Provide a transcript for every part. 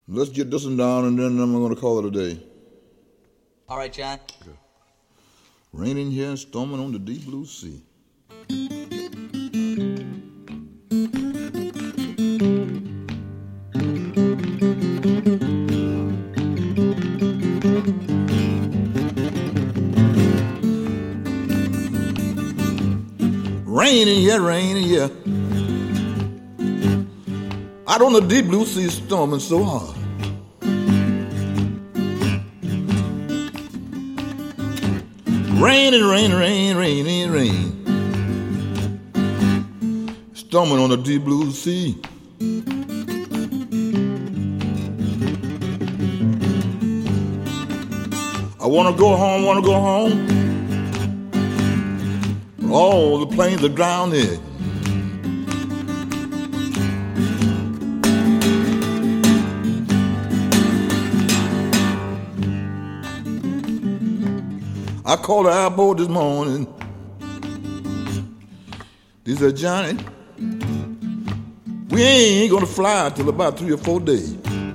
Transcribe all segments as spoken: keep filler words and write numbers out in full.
Let's get this one down and then I'm going to call it a day. All right, John. Okay. Raining here and storming on the deep blue sea. Raining here, raining here. Out on the deep blue sea, storming so hard. Rain and rain, rain, rain, rain, rain. Storming on the deep blue sea. I wanna go home, wanna go home. All the planes are drowning. I called the airport this morning. They said, Johnny, we ain't gonna fly till about three or four days.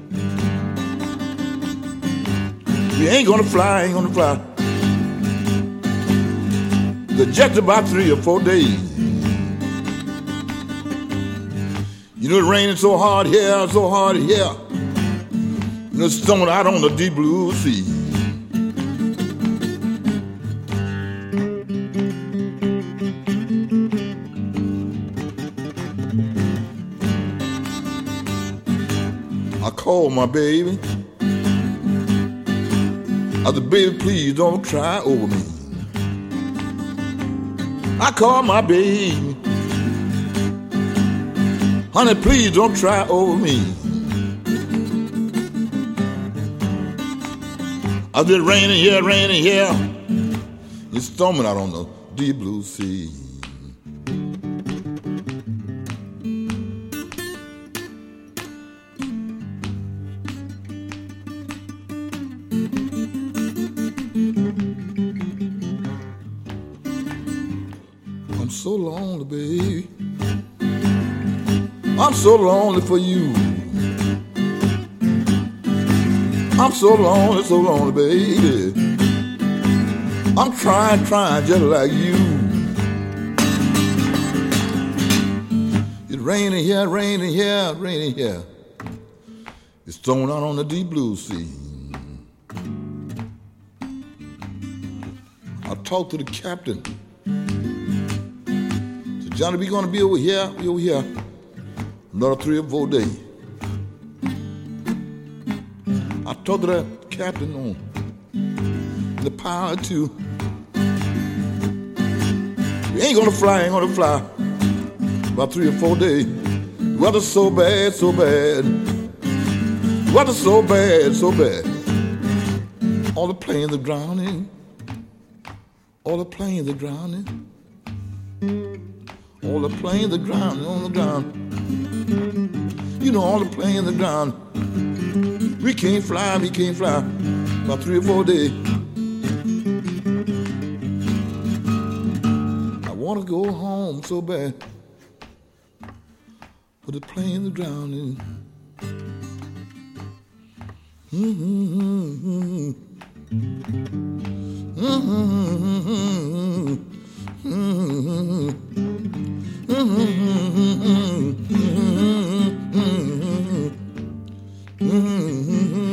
We ain't gonna fly, ain't gonna fly. The jet's about three or four days. You know, it's raining so hard here, so hard here. You know, it's storming out on the deep blue sea. I called my baby. I said, baby, please don't cry over me. I called my baby. Honey, please don't cry over me. I said, raining here, raining here. It's storming out on the deep blue sea. I'm so lonely, baby. I'm so lonely for you. I'm so lonely, so lonely, baby. I'm trying, trying just like you. It's raining here, raining here, raining here. It's thrown out on the deep blue sea. I talked to the captain. Said, Johnny, we gonna be over here, we over here. Another three or four days. I talked to that captain on the pilot too. We ain't gonna fly, ain't gonna fly. About three or four days. Weather's so bad, so bad. Weather's so bad, so bad. All the planes are drowning. All the planes are drowning. All the planes are drowning on the ground. You know, all the planes are drowning. We can't fly, we can't fly. About three or four days. I want to go home so bad, but the planes are drowning. Mm-hmm. Mm-hmm. Mm-hmm. Mm-hmm. Mm-hmm. Mm-hmm. Mm-hmm.